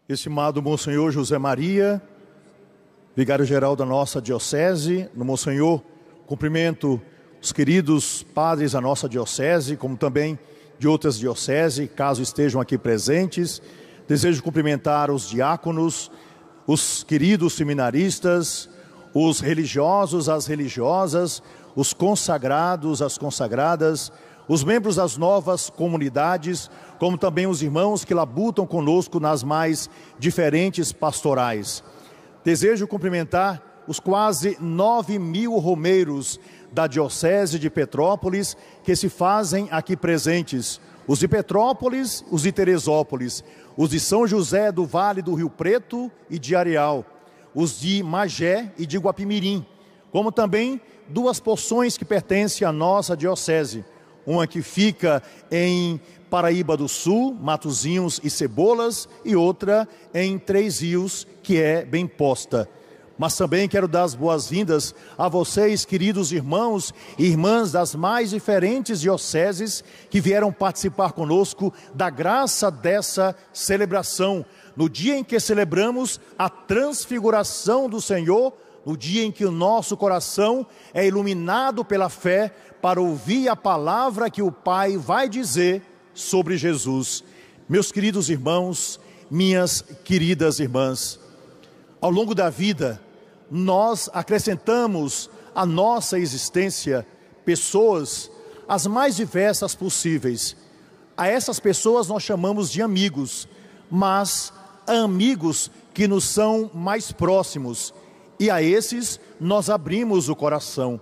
Estimado Monsenhor José Maria, vigário-geral da nossa diocese, no Monsenhor, cumprimento os queridos padres da nossa diocese, como também de outras dioceses, caso estejam aqui presentes. Desejo cumprimentar os diáconos, os queridos seminaristas, os religiosos, as religiosas, os consagrados, as consagradas, os membros das novas comunidades, como também os irmãos que labutam conosco nas mais diferentes pastorais. Desejo cumprimentar os quase 9.000 romeiros da Diocese de Petrópolis que se fazem aqui presentes, os de Petrópolis, os de Teresópolis, os de São José do Vale do Rio Preto e de Areal, os de Magé e de Guapimirim, como também duas porções que pertencem à nossa diocese, uma que fica em Paraíba do Sul, Matozinhos e Cebolas, e outra em Três Rios, que é bem posta. Mas também quero dar as boas-vindas a vocês, queridos irmãos e irmãs das mais diferentes dioceses que vieram participar conosco da graça dessa celebração, no dia em que celebramos a transfiguração do Senhor, no dia em que o nosso coração é iluminado pela fé para ouvir a palavra que o Pai vai dizer sobre Jesus. Meus queridos irmãos, minhas queridas irmãs, ao longo da vida, nós acrescentamos à nossa existência pessoas as mais diversas possíveis. A essas pessoas nós chamamos de amigos, mas há amigos que nos são mais próximos, e a esses nós abrimos o coração.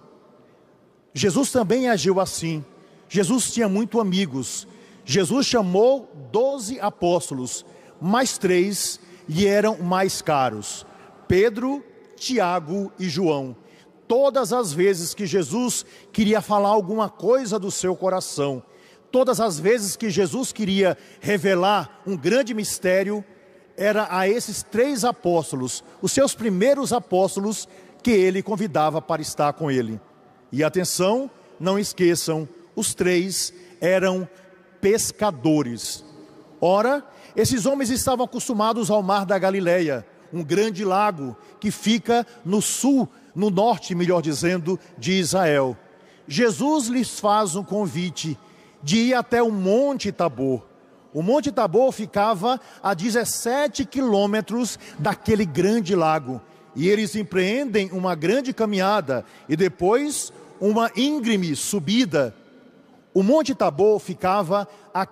Jesus também agiu assim. Jesus tinha muitos amigos. Jesus chamou 12 apóstolos, mais 3 lhe eram mais caros: Pedro, Tiago e João. Todas as vezes que Jesus queria falar alguma coisa do seu coração, todas as vezes que Jesus queria revelar um grande mistério, era a esses 3 apóstolos, os seus primeiros apóstolos, que ele convidava para estar com ele. E atenção, não esqueçam, os 3 eram pescadores. Ora, esses homens estavam acostumados ao mar da Galileia, um grande lago que fica no sul, no norte, melhor dizendo, de Israel. Jesus lhes faz um convite de ir até o Monte Tabor. O Monte Tabor ficava a 17 quilômetros daquele grande lago. E eles empreendem uma grande caminhada e depois uma íngreme subida. O Monte Tabor ficava a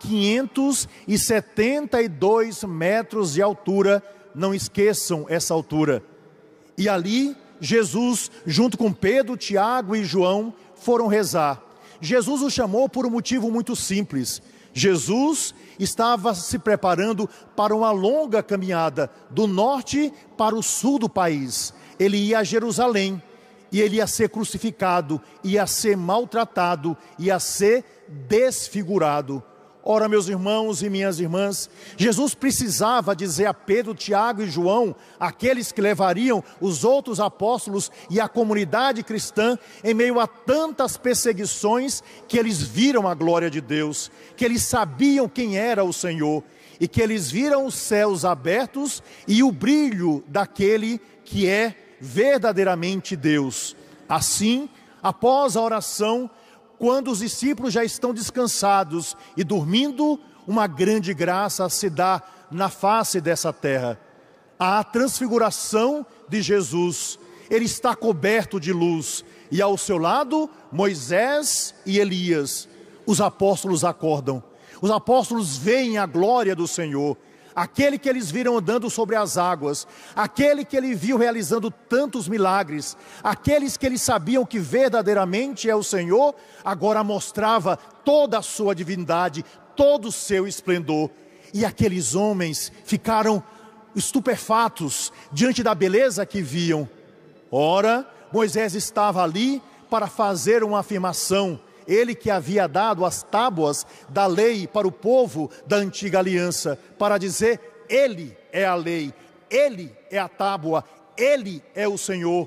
572 metros de altura. Não esqueçam essa altura. E ali, Jesus, junto com Pedro, Tiago e João, foram rezar. Jesus os chamou por um motivo muito simples. Jesus estava se preparando para uma longa caminhada do norte para o sul do país. Ele ia a Jerusalém e ele ia ser crucificado, ia ser maltratado, ia ser desfigurado. Ora, meus irmãos e minhas irmãs, Jesus precisava dizer a Pedro, Tiago e João, aqueles que levariam os outros apóstolos e a comunidade cristã em meio a tantas perseguições, que eles viram a glória de Deus, que eles sabiam quem era o Senhor e que eles viram os céus abertos e o brilho daquele que é verdadeiramente Deus. Assim, após a oração, quando os discípulos já estão descansados e dormindo, uma grande graça se dá na face dessa terra. A transfiguração de Jesus, ele está coberto de luz, e ao seu lado, Moisés e Elias. Os apóstolos acordam, os apóstolos veem a glória do Senhor, aquele que eles viram andando sobre as águas, aquele que ele viu realizando tantos milagres, aqueles que eles sabiam que verdadeiramente é o Senhor, agora mostrava toda a sua divindade, todo o seu esplendor. E aqueles homens ficaram estupefatos diante da beleza que viam. Ora, Moisés estava ali para fazer uma afirmação. Ele que havia dado as tábuas da lei para o povo da antiga aliança, para dizer: Ele é a lei, Ele é a tábua, Ele é o Senhor,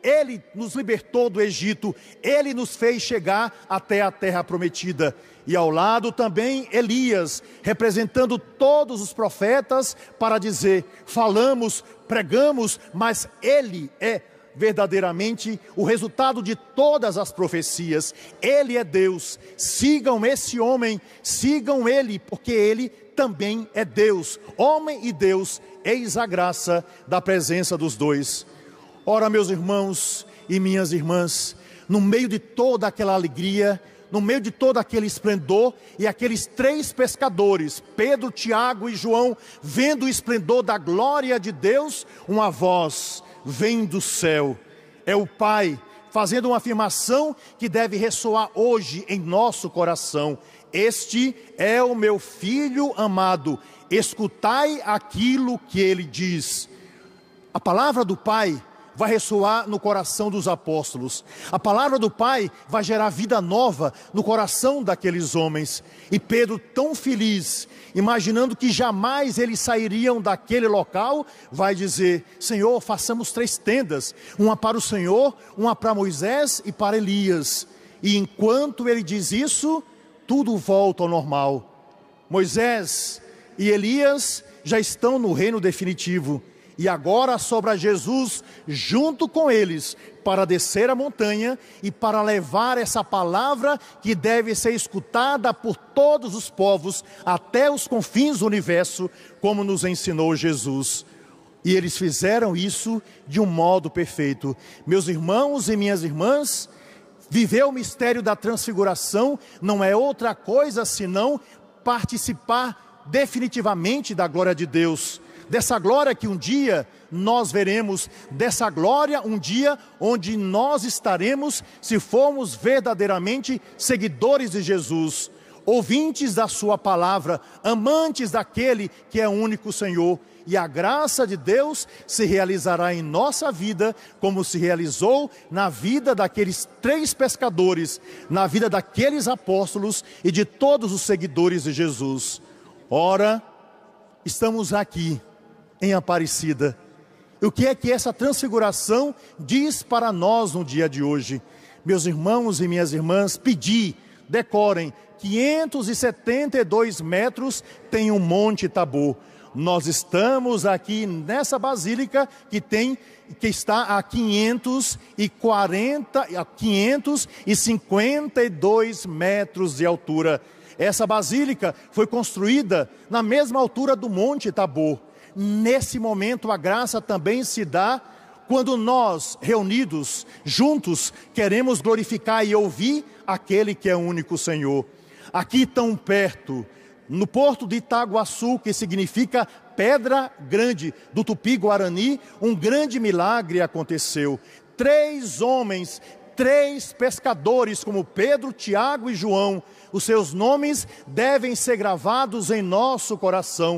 Ele nos libertou do Egito, Ele nos fez chegar até a terra prometida. E ao lado também Elias, representando todos os profetas, para dizer: falamos, pregamos, mas Ele é verdadeiramente o resultado de todas as profecias. Ele é Deus. Sigam esse homem, sigam ele, porque ele também é Deus. Homem e Deus, eis a graça da presença dos dois. Ora, meus irmãos e minhas irmãs, no meio de toda aquela alegria, no meio de todo aquele esplendor, e aqueles 3 pescadores, Pedro, Tiago e João, vendo o esplendor da glória de Deus, uma voz vem do céu. É o Pai fazendo uma afirmação que deve ressoar hoje em nosso coração: este é o meu Filho amado, escutai aquilo que ele diz. A palavra do Pai vai ressoar no coração dos apóstolos. A palavra do Pai vai gerar vida nova no coração daqueles homens. E Pedro, tão feliz, imaginando que jamais eles sairiam daquele local, vai dizer: Senhor, façamos 3 tendas, uma para o Senhor, uma para Moisés e para Elias. E enquanto ele diz isso, tudo volta ao normal. Moisés e Elias já estão no reino definitivo. E agora sobra Jesus junto com eles para descer a montanha e para levar essa palavra que deve ser escutada por todos os povos até os confins do universo, como nos ensinou Jesus. E eles fizeram isso de um modo perfeito. Meus irmãos e minhas irmãs, viver o mistério da transfiguração não é outra coisa senão participar definitivamente da glória de Deus. Dessa glória que um dia nós veremos, dessa glória um dia onde nós estaremos, se formos verdadeiramente seguidores de Jesus, ouvintes da sua palavra, amantes daquele que é o único Senhor. E a graça de Deus se realizará em nossa vida, como se realizou na vida daqueles 3 pescadores, na vida daqueles apóstolos e de todos os seguidores de Jesus. Ora, estamos aqui em Aparecida. O que é que essa transfiguração diz para nós no dia de hoje? Meus irmãos e minhas irmãs, decorem, 572 metros tem o Monte Tabor. Nós estamos aqui nessa basílica que está a 552 metros de altura. Essa basílica foi construída na mesma altura do Monte Tabor. Nesse momento a graça também se dá quando nós, reunidos, juntos, queremos glorificar e ouvir aquele que é o único Senhor. Aqui tão perto, no porto de Itaguaçu, que significa Pedra Grande, do Tupi-Guarani, um grande milagre aconteceu. 3 homens, 3 pescadores como Pedro, Tiago e João, os seus nomes devem ser gravados em nosso coração.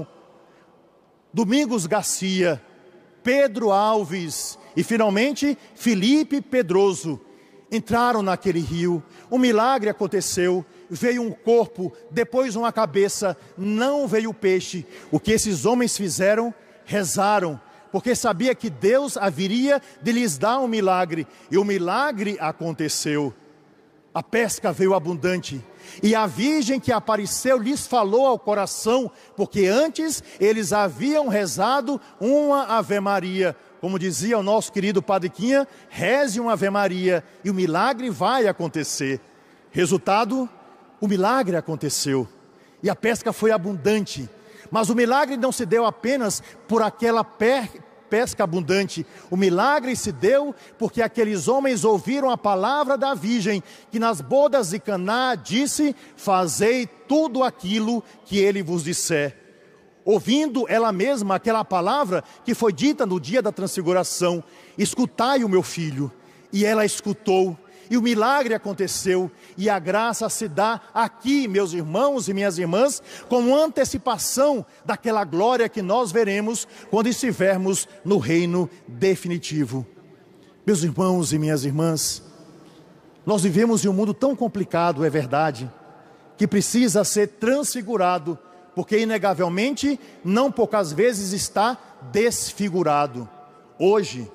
Domingos Garcia, Pedro Alves e finalmente Felipe Pedroso entraram naquele rio. Um milagre aconteceu, veio um corpo, depois uma cabeça, não veio peixe. O que esses homens fizeram? Rezaram, porque sabia que Deus haveria de lhes dar um milagre, e o milagre aconteceu. A pesca veio abundante, e a virgem que apareceu lhes falou ao coração, porque antes eles haviam rezado uma Ave Maria. Como dizia o nosso querido Padre Quinha, reze uma Ave Maria e o milagre vai acontecer. Resultado, o milagre aconteceu e a pesca foi abundante. Mas o milagre não se deu apenas por aquela pesca abundante. O milagre se deu porque aqueles homens ouviram a palavra da virgem, que nas bodas de Caná disse: fazei tudo aquilo que ele vos disser. Ouvindo ela mesma aquela palavra que foi dita no dia da transfiguração: escutai o meu filho. E ela escutou, e o milagre aconteceu, e a graça se dá aqui, meus irmãos e minhas irmãs, como antecipação daquela glória que nós veremos quando estivermos no reino definitivo. Meus irmãos e minhas irmãs, nós vivemos em um mundo tão complicado, é verdade, que precisa ser transfigurado, porque inegavelmente, não poucas vezes está desfigurado. Hoje,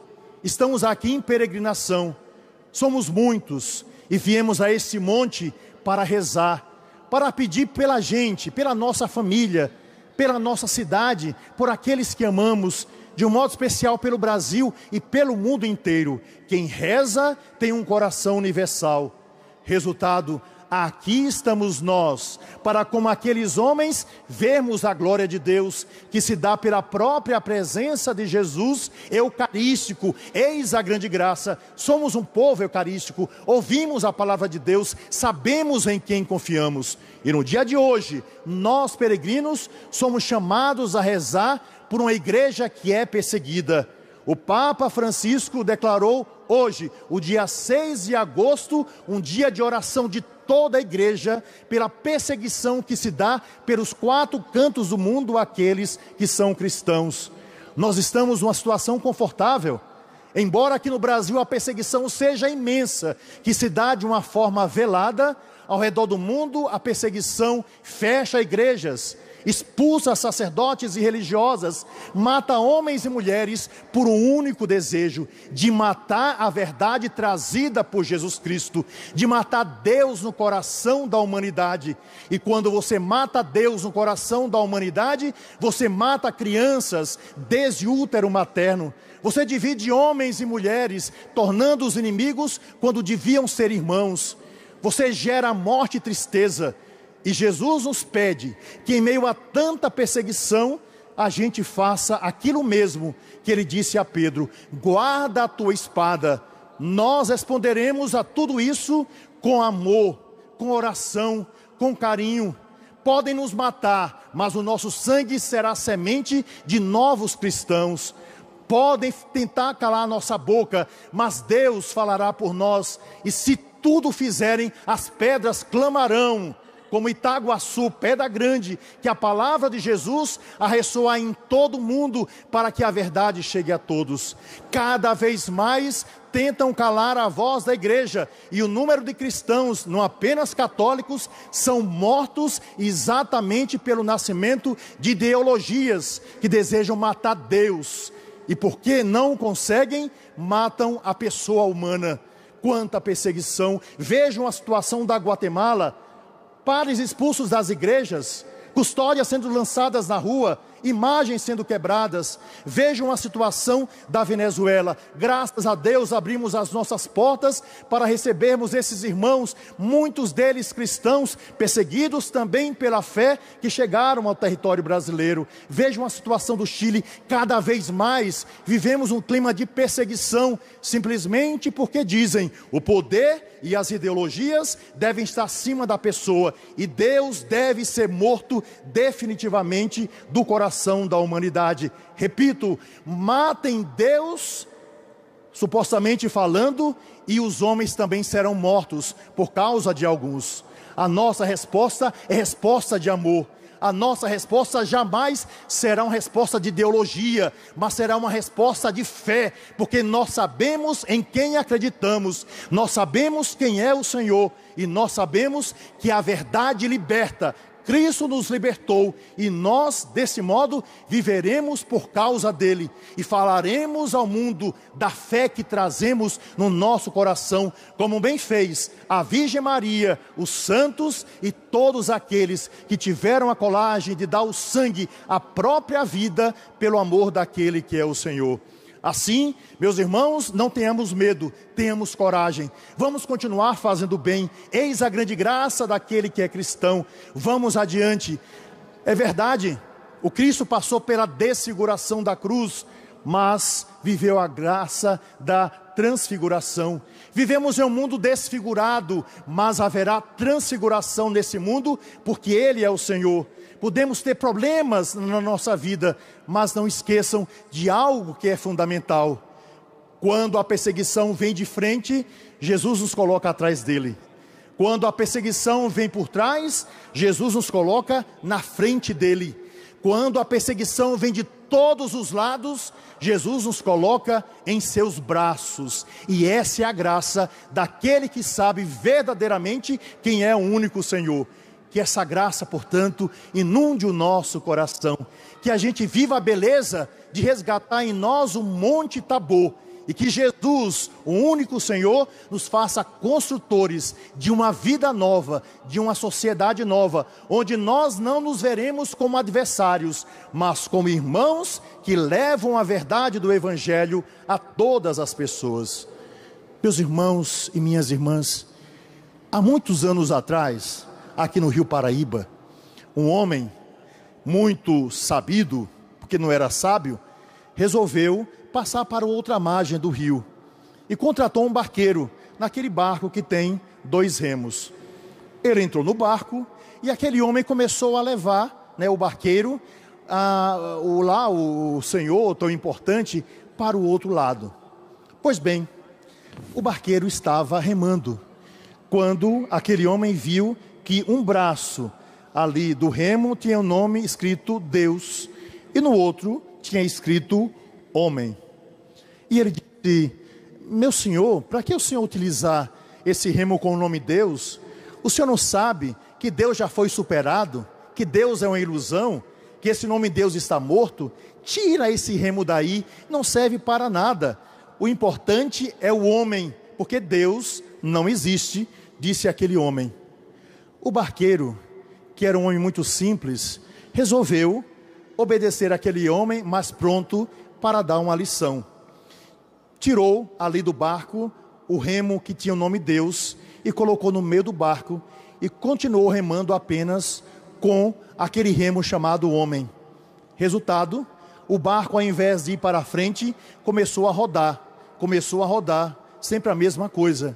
estamos aqui em peregrinação, somos muitos e viemos a este monte para rezar, para pedir pela gente, pela nossa família, pela nossa cidade, por aqueles que amamos, de um modo especial pelo Brasil e pelo mundo inteiro. Quem reza tem um coração universal. Resultado, aqui estamos nós, para como aqueles homens, vermos a glória de Deus, que se dá pela própria presença de Jesus eucarístico. Eis a grande graça, somos um povo eucarístico, ouvimos a palavra de Deus, sabemos em quem confiamos. E no dia de hoje, nós peregrinos, somos chamados a rezar por uma igreja que é perseguida. O Papa Francisco declarou hoje, o dia 6 de agosto, um dia de oração de toda a igreja, pela perseguição que se dá pelos 4 cantos do mundo àqueles que são cristãos. Nós estamos numa situação confortável, embora aqui no Brasil a perseguição seja imensa, que se dá de uma forma velada. Ao redor do mundo a perseguição fecha igrejas, expulsa sacerdotes e religiosas, mata homens e mulheres por um único desejo, de matar a verdade trazida por Jesus Cristo, de matar Deus no coração da humanidade. E quando você mata Deus no coração da humanidade, você mata crianças desde o útero materno. Você divide homens e mulheres, tornando-os inimigos quando deviam ser irmãos. Você gera morte e tristeza. E Jesus nos pede que em meio a tanta perseguição, a gente faça aquilo mesmo que ele disse a Pedro: guarda a tua espada. Nós responderemos a tudo isso com amor, com oração, com carinho. Podem nos matar, mas o nosso sangue será semente de novos cristãos. Podem tentar calar a nossa boca, mas Deus falará por nós. E se tudo fizerem, as pedras clamarão, como Itaguaçu, Pedra Grande, que a palavra de Jesus a ressoar em todo o mundo, para que a verdade chegue a todos. Cada vez mais tentam calar a voz da igreja, e o número de cristãos, não apenas católicos, são mortos exatamente pelo nascimento de ideologias que desejam matar Deus, e porque não conseguem, matam a pessoa humana. Quanta perseguição! Vejam a situação da Guatemala. Padres expulsos das igrejas, custódias sendo lançadas na rua, imagens sendo quebradas. Vejam a situação da Venezuela. Graças a Deus abrimos as nossas portas para recebermos esses irmãos, muitos deles cristãos, perseguidos também pela fé, que chegaram ao território brasileiro. Vejam a situação do Chile. Cada vez mais vivemos um clima de perseguição, simplesmente porque dizem: o poder e as ideologias devem estar acima da pessoa, e Deus deve ser morto definitivamente do coração da humanidade. Repito, matem Deus, supostamente falando, e os homens também serão mortos por causa de alguns. A nossa resposta é resposta de amor. A nossa resposta jamais será uma resposta de ideologia, mas será uma resposta de fé, porque nós sabemos em quem acreditamos, nós sabemos quem é o Senhor, e nós sabemos que a verdade liberta. Cristo nos libertou, e nós, desse modo, viveremos por causa dele, e falaremos ao mundo da fé que trazemos no nosso coração, como bem fez a Virgem Maria, os santos e todos aqueles que tiveram a coragem de dar o sangue, a própria vida, pelo amor daquele que é o Senhor. Assim, meus irmãos, não tenhamos medo, tenhamos coragem. Vamos continuar fazendo bem. Eis a grande graça daquele que é cristão. Vamos adiante. É verdade, o Cristo passou pela desfiguração da cruz, mas viveu a graça da transfiguração. Vivemos em um mundo desfigurado, mas haverá transfiguração nesse mundo, porque Ele é o Senhor. Podemos ter problemas na nossa vida, mas não esqueçam de algo que é fundamental. Quando a perseguição vem de frente, Jesus nos coloca atrás dele. Quando a perseguição vem por trás, Jesus nos coloca na frente dele. Quando a perseguição vem de todos os lados, Jesus nos coloca em seus braços. E essa é a graça daquele que sabe verdadeiramente quem é o único Senhor. Que essa graça, portanto, inunde o nosso coração. Que a gente viva a beleza de resgatar em nós o Monte Tabor. E que Jesus, o único Senhor, nos faça construtores de uma vida nova, de uma sociedade nova, onde nós não nos veremos como adversários, mas como irmãos que levam a verdade do Evangelho a todas as pessoas. Meus irmãos e minhas irmãs, há muitos anos atrás, aqui no Rio Paraíba, um homem muito sabido, porque não era sábio, resolveu passar para outra margem do rio e contratou um barqueiro, naquele barco que tem 2 remos. Ele entrou no barco e aquele homem começou a levar, o barqueiro, o senhor tão importante, para o outro lado. Pois bem, o barqueiro estava remando, quando aquele homem viu que um braço ali do remo tinha o nome escrito Deus, e no outro tinha escrito homem. E ele disse: meu senhor, para que o senhor utilizar esse remo com o nome Deus? O senhor não sabe que Deus já foi superado, que Deus é uma ilusão, que esse nome Deus está morto? Tira esse remo daí, não serve para nada. O importante é o homem, porque Deus não existe, disse aquele homem. O barqueiro, que era um homem muito simples, resolveu obedecer aquele homem, mas pronto para dar uma lição. Tirou ali do barco o remo que tinha o nome Deus e colocou no meio do barco e continuou remando apenas com aquele remo chamado homem. Resultado, o barco, ao invés de ir para a frente, começou a rodar, sempre a mesma coisa.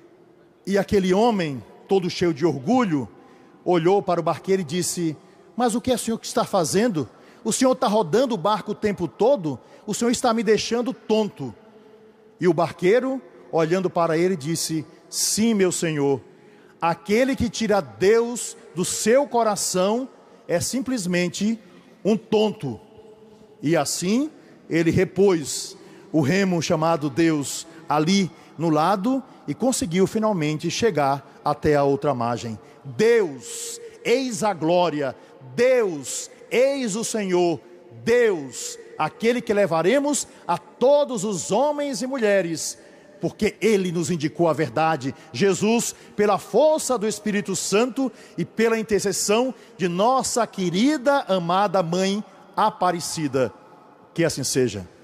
E aquele homem, todo cheio de orgulho, olhou para o barqueiro e disse: mas o que é o senhor que está fazendo? O senhor está rodando o barco o tempo todo? O senhor está me deixando tonto. E o barqueiro, olhando para ele, disse: sim, meu senhor, aquele que tira Deus do seu coração é simplesmente um tonto. E assim ele repôs o remo chamado Deus ali no lado e conseguiu finalmente chegar até a outra margem. Deus, eis a glória. Deus, eis o Senhor. Deus, aquele que levaremos a todos os homens e mulheres, porque Ele nos indicou a verdade. Jesus, pela força do Espírito Santo e pela intercessão de nossa querida, amada Mãe Aparecida. Que assim seja.